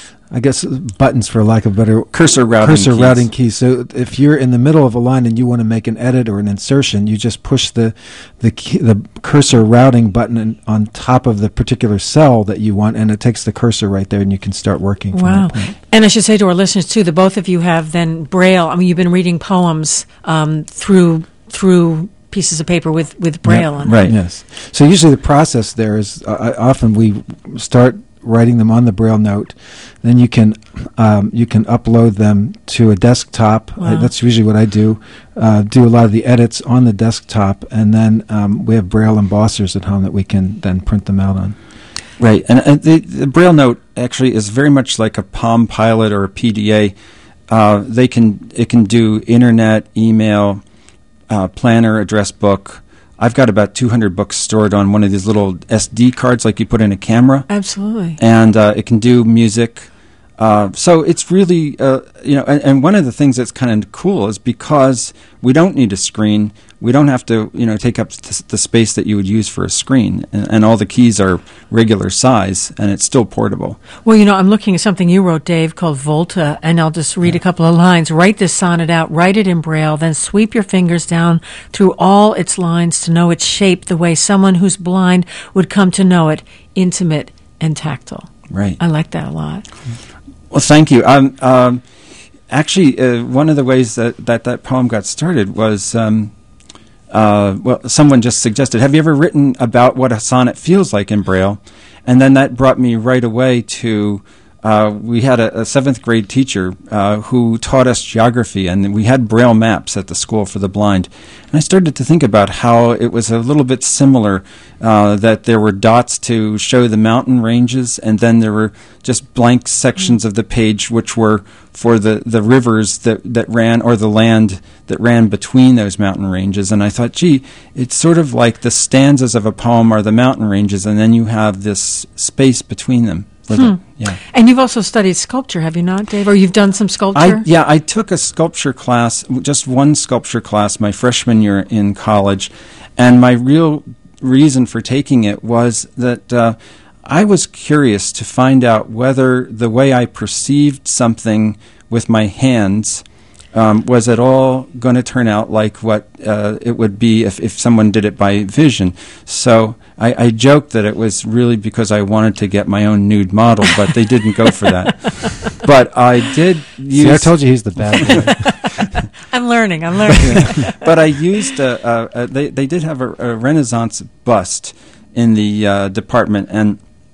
I guess buttons, for lack of a better
cursor routing
cursor
keys.
routing keys. So if you're in the middle of a line and you want to make an edit or an insertion, you just push the the key, the cursor routing button in, on top of the particular cell that you want, and it takes the cursor right there, and you can start working. From
Wow!
that point.
And I should say to our listeners too, that both of you have then Braille. I mean, you've been reading poems um, through through pieces of paper with with Braille
Yep,
on
right.
it.
Yes. So usually the process there is uh, often we start writing them on the Braille note, then you can um, you can upload them to a desktop.
Wow.
Uh, that's usually what I do. Uh, do a lot of the edits on the desktop, and then um, we have Braille embossers at home that we can then print them out on.
Right, and uh, the, the Braille Note actually is very much like a Palm Pilot or a P D A. Uh, they can it can do internet, email, uh, planner, address book. I've got about two hundred books stored on one of these little S D cards like you put in a camera.
Absolutely.
And uh, it can do music. Uh, so it's really, uh, you know, and, and one of the things that's kind of cool is because we don't need a screen, we don't have to, you know, take up th- the space that you would use for a screen, and, and all the keys are regular size, and it's still portable.
Well, you know, I'm looking at something you wrote, Dave, called Volta, and I'll just read a couple of lines. Write this sonnet out, write it in Braille, then sweep your fingers down through all its lines to know its shape the way someone who's blind would come to know it, intimate and tactile.
Right.
I like that a lot.
Well, thank you. Um, um, actually, uh, one of the ways that, that that poem got started was, um, uh, well, someone just suggested, have you ever written about what a sonnet feels like in Braille? And then that brought me right away to, uh, we had a, a seventh grade teacher uh, who taught us geography, and we had Braille maps at the school for the blind. And I started to think about how it was a little bit similar, uh, that there were dots to show the mountain ranges, and then there were just blank sections of the page which were for the, the rivers that, that ran, or the land that ran between those mountain ranges. And I thought, gee, it's sort of like the stanzas of a poem are the mountain ranges, and then you have this space between them.
Hmm.
The, yeah.
And you've also studied sculpture, have you not, Dave? Or you've done some sculpture?
I, yeah, I took a sculpture class, just one sculpture class, my freshman year in college, and my real reason for taking it was that uh, I was curious to find out whether the way I perceived something with my hands um, was at all going to turn out like what uh, it would be if, if someone did it by vision. So I, I joked that it was really because I wanted to get my own nude model, but they didn't go for that. But I did use...
See, I told you he's the bad boy.
I'm learning, I'm learning.
But I used, a, a, a, they, they did have a, a Renaissance bust in the uh, department, and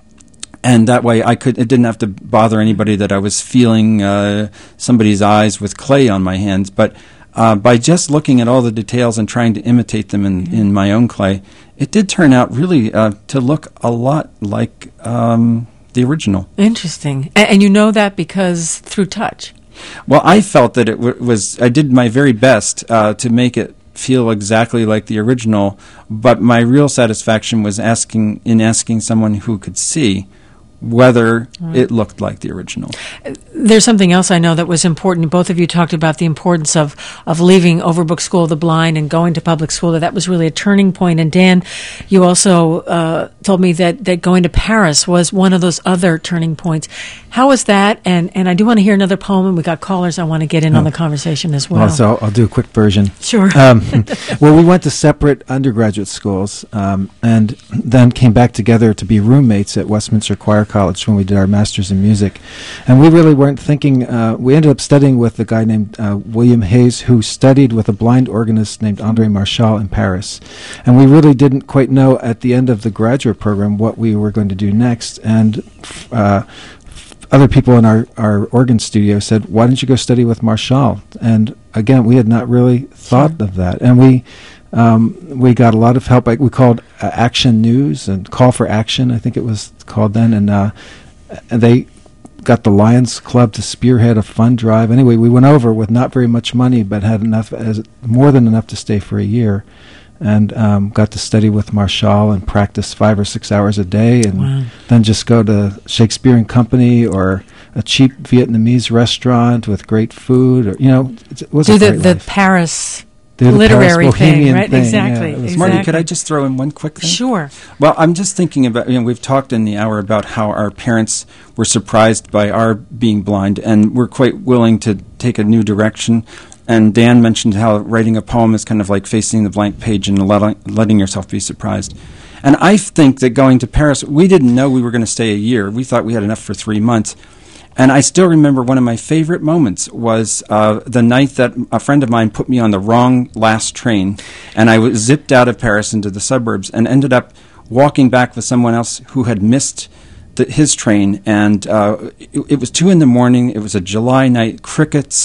and that way I could, it didn't have to bother anybody that I was feeling uh, somebody's eyes with clay on my hands. But uh, by just looking at all the details and trying to imitate them in, in my own clay, it did turn out really uh, to look a lot like um, the original.
Interesting. And, and you know that because through touch.
Well, I felt that it w- was, I did my very best uh, to make it feel exactly like the original, but my real satisfaction was asking in asking someone who could see whether right. it looked like the original.
There's something else I know that was important. Both of you talked about the importance of, of leaving Overbrook School of the Blind and going to public school, that that was really a turning point. And Dan, you also uh, told me that, that going to Paris was one of those other turning points. How was that? And and I do want to hear another poem, and we got callers I want to get in oh. on the conversation as well.
Well, so I'll, I'll do a quick version.
Sure.
Um, well, we went to separate undergraduate schools, um, and then came back together to be roommates at Westminster Choir College when we did our master's in music. And we really weren't thinking, uh, we ended up studying with a guy named uh, William Hayes, who studied with a blind organist named André Marchal in Paris. And we really didn't quite know at the end of the graduate program what we were going to do next. And uh, other people in our, our organ studio said, why don't you go study with Marchal? And again, we had not really thought
sure.
of that. And we um, we got a lot of help. Like we called uh, Action News and Call for Action, I think it was called then. And, uh, and they got the Lions Club to spearhead a fund drive. Anyway, we went over with not very much money, but had enough, as more than enough to stay for a year. And um, got to study with Marchal and practice five or six hours a day, and
wow.
then just go to Shakespearean Company or a cheap Vietnamese restaurant with great food, or you know, it, it was
do
a
the
great
the
life.
Paris
Do the
literary
Paris
thing,
Bohemian
right?
thing.
Exactly.
Yeah,
exactly.
Marty, could I just throw in one quick thing?
Sure.
Well, I'm just thinking about, you know, we've talked in the hour about how our parents were surprised by our being blind, and we're quite willing to take a new direction. And Dan mentioned how writing a poem is kind of like facing the blank page and letting, letting yourself be surprised. And I think that going to Paris, we didn't know we were going to stay a year. We thought we had enough for three months. And I still remember one of my favorite moments was uh, the night that a friend of mine put me on the wrong last train, and I was zipped out of Paris into the suburbs and ended up walking back with someone else who had missed the, his train. And uh, it, it was two in the morning. It was a July night, crickets.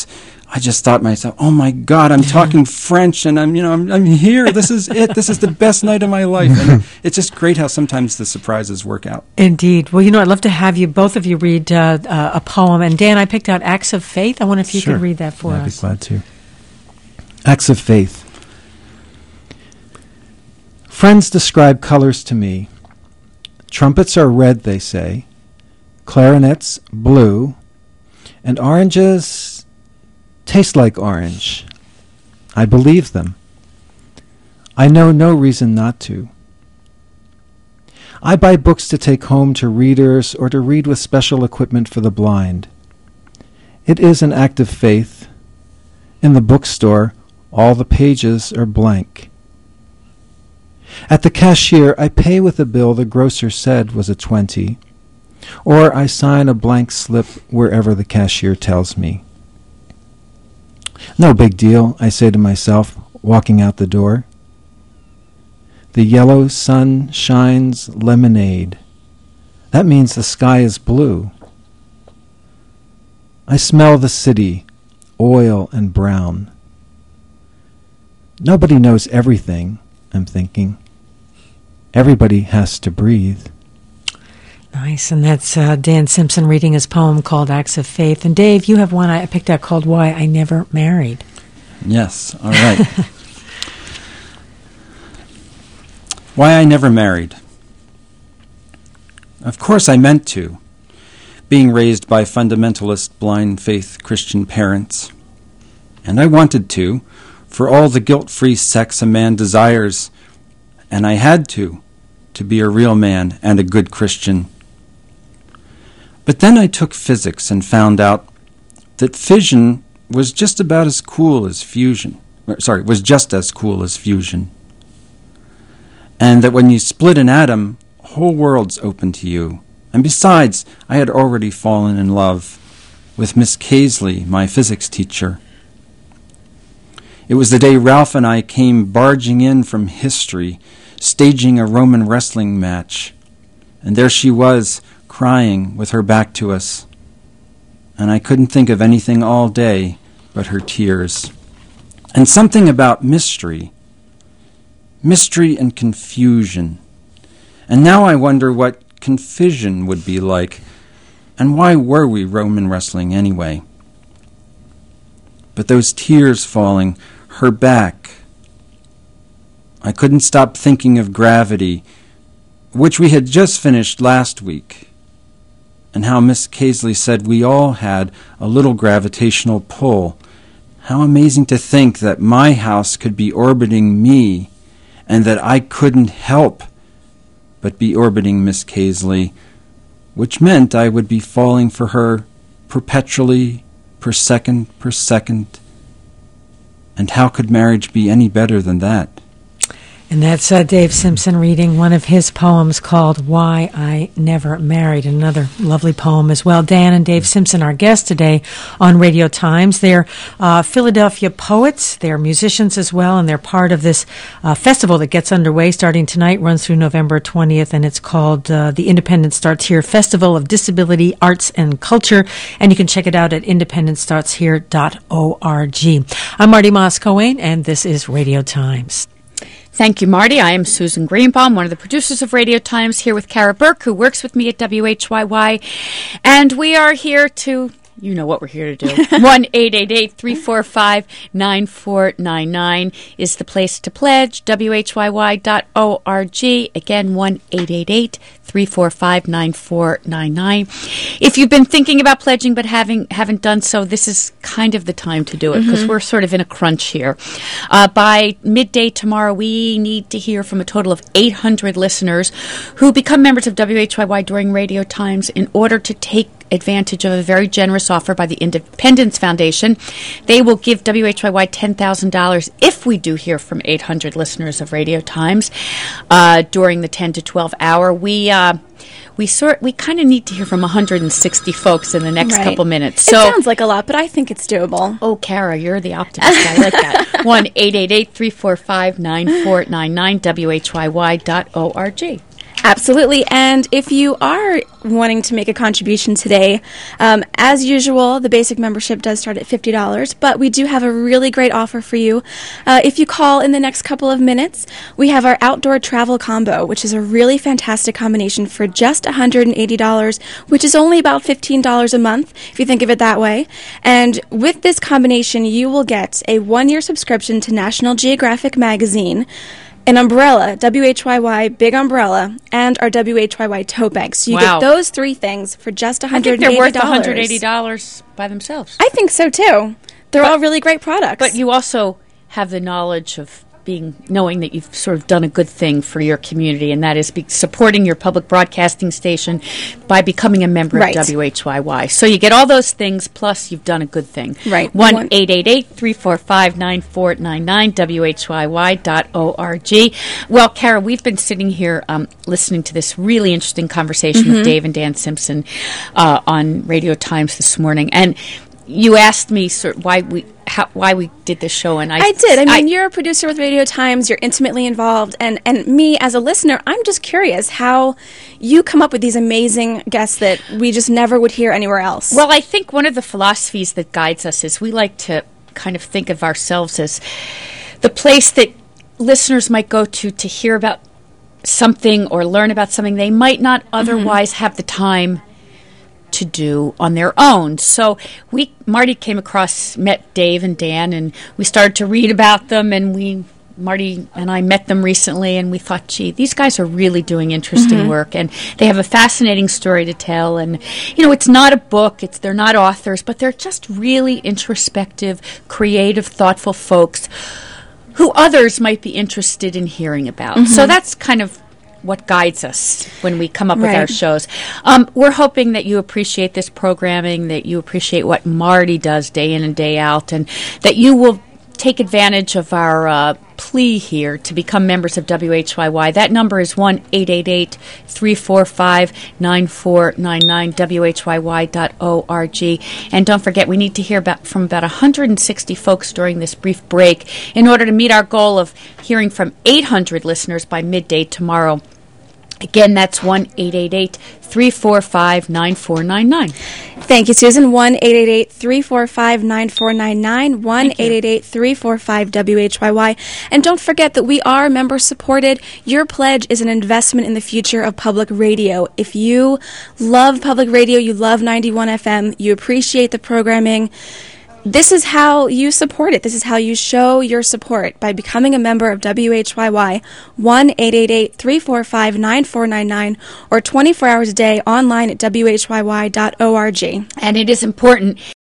I just thought to myself, oh my God, I'm talking French, and I'm, you know, I'm, I'm here. This is it. This is the best night of my life. And it's just great how sometimes the surprises work out.
Indeed. Well, you know, I'd love to have you, both of you, read uh, uh, a poem. And Dan, I picked out Acts of Faith. I wonder if you
Sure.
could read that for
I'd
us.
be glad to. Acts of Faith. Friends describe colors to me. Trumpets are red, they say. Clarinets, blue. And oranges taste like orange. I believe them. I know no reason not to. I buy books to take home to readers or to read with special equipment for the blind. It is an act of faith. In the bookstore, all the pages are blank. At the cashier, I pay with a bill the grocer said was a twenty, or I sign a blank slip wherever the cashier tells me. No big deal, I say to myself, walking out the door. The yellow sun shines lemonade. That means the sky is blue. I smell the city, oil and brown. Nobody knows everything, I'm thinking. Everybody has to breathe.
Nice. And that's uh, Dan Simpson reading his poem called Acts of Faith. And Dave, you have one I picked out called Why I Never Married.
Yes, all right. Why I Never Married. Of course I meant to, being raised by fundamentalist blind faith Christian parents. And I wanted to, for all the guilt-free sex a man desires, and I had to, to be a real man and a good Christian. But then I took physics and found out that fission was just about as cool as fusion. Or, sorry, was just as cool as fusion. And that when you split an atom, whole worlds open to you. And besides, I had already fallen in love with Miss Casely, my physics teacher. It was the day Ralph and I came barging in from history, staging a Roman wrestling match. And there she was, crying with her back to us. And I couldn't think of anything all day but her tears. And something about mystery. Mystery and confusion. And now I wonder what confusion would be like, and why were we Roman wrestling anyway? But those tears falling, her back. I couldn't stop thinking of gravity, which we had just finished last week, and how Miss Casely said we all had a little gravitational pull. How amazing to think that my house could be orbiting me, and that I couldn't help but be orbiting Miss Casely, which meant I would be falling for her perpetually, per second, per second. And how could marriage be any better than that?
And that's uh, Dave Simpson reading one of his poems called Why I Never Married, another lovely poem as well. Dan and Dave Simpson, our guests today on Radio Times. They're uh, Philadelphia poets, they're musicians as well, and they're part of this uh, festival that gets underway starting tonight, runs through November twentieth, and it's called uh, the Independence Starts Here Festival of Disability, Arts, and Culture, and you can check it out at independence starts here dot org. I'm Marty Moss-Coane, and this is Radio Times.
Thank you, Marty. I am Susan Greenbaum, one of the producers of Radio Times, here with Kara Burke, who works with me at W H Y Y. And we are here to, you know what we're here to do. one eight eight eight, three four five, nine four nine nine is the place to pledge, W H Y Y dot org. Again, one eight eight eight, three four five, nine four nine nine. If you've been thinking about pledging but having, haven't done so, this is kind of the time to do it, because mm-hmm. we're sort of in a crunch here. Uh, by midday tomorrow, we need to hear from a total of eight hundred listeners who become members of W H Y Y during Radio Times in order to take advantage of a very generous offer by the Independence Foundation. They will give W H Y Y ten thousand dollars if we do hear from eight hundred listeners of Radio Times uh, during the ten to twelve hour. We uh, we sort we kind of need to hear from one hundred sixty folks in the next
right.
couple minutes.
So, it sounds like a lot, but I think it's doable.
Oh, Kara, you're the optimist. I like that. one eight eight eight, three four five, nine four nine nine, W H Y Y dot org.
Absolutely. And if you are wanting to make a contribution today, um, as usual, the basic membership does start at fifty dollars, but we do have a really great offer for you. Uh, if you call in the next couple of minutes, we have our outdoor travel combo, which is a really fantastic combination for just one hundred eighty dollars, which is only about fifteen dollars a month, if you think of it that way. And with this combination, you will get a one-year subscription to National Geographic magazine, an umbrella, W H Y Y big umbrella, and our W H Y Y tote bag. So you
Wow.
get those three things for just one
I
hundred eighty
think
dollars.
they're worth one hundred eighty dollars by themselves.
I think so, too. They're all really great products.
But you also have the knowledge of being, knowing that you've sort of done a good thing for your community, and that is be supporting your public broadcasting station by becoming a member
Right.
of W H Y Y. So you get all those things, plus you've done a good thing.
Right.
one eight eight eight, three four five, nine four nine nine, W H Y Y dot org. Well, Kara, we've been sitting here um, listening to this really interesting conversation
Mm-hmm.
with Dave and Dan Simpson uh, on Radio Times this morning, and you asked me sort of why we how, why we did this show, and I
I did. I mean, you're a producer with Radio Times. You're intimately involved. And, and me, as a listener, I'm just curious how you come up with these amazing guests that we just never would hear anywhere else.
Well, I think one of the philosophies that guides us is we like to kind of think of ourselves as the place that listeners might go to to hear about something or learn about something they might not otherwise have the time to do on their own. So we, Marty came across, met Dave and Dan, and we started to read about them, and we, Marty and I met them recently, and we thought, gee, these guys are really doing interesting
Mm-hmm.
work, and they have a fascinating story to tell, and, you know, it's not a book, it's they're not authors, but they're just really introspective, creative, thoughtful folks who others might be interested in hearing about.
Mm-hmm.
So that's kind of what guides us when we come up with our
Right.
shows. Um, we're hoping that you appreciate this programming, that you appreciate what Marty does day in and day out, and that you will take advantage of our uh, plea here to become members of W H Y Y. That number is one eight eight eight, three four five, nine four nine nine, W H Y Y dot org. And don't forget, we need to hear about, from about one hundred sixty folks during this brief break in order to meet our goal of hearing from eight hundred listeners by midday tomorrow. Again, that's one eight eight eight, three four five, nine four nine nine.
Thank you, Susan. one eight eight eight, three four five, nine four nine nine, one eight eight eight, three four five, W H Y Y. And don't forget that we are member-supported. Your pledge is an investment in the future of public radio. If you love public radio, you love ninety-one F M, you appreciate the programming, this is how you support it. This is how you show your support by becoming a member of W H Y Y, one eight eight eight, three four five, nine four nine nine, or twenty-four hours a day online at W H Y Y dot org.
And it is important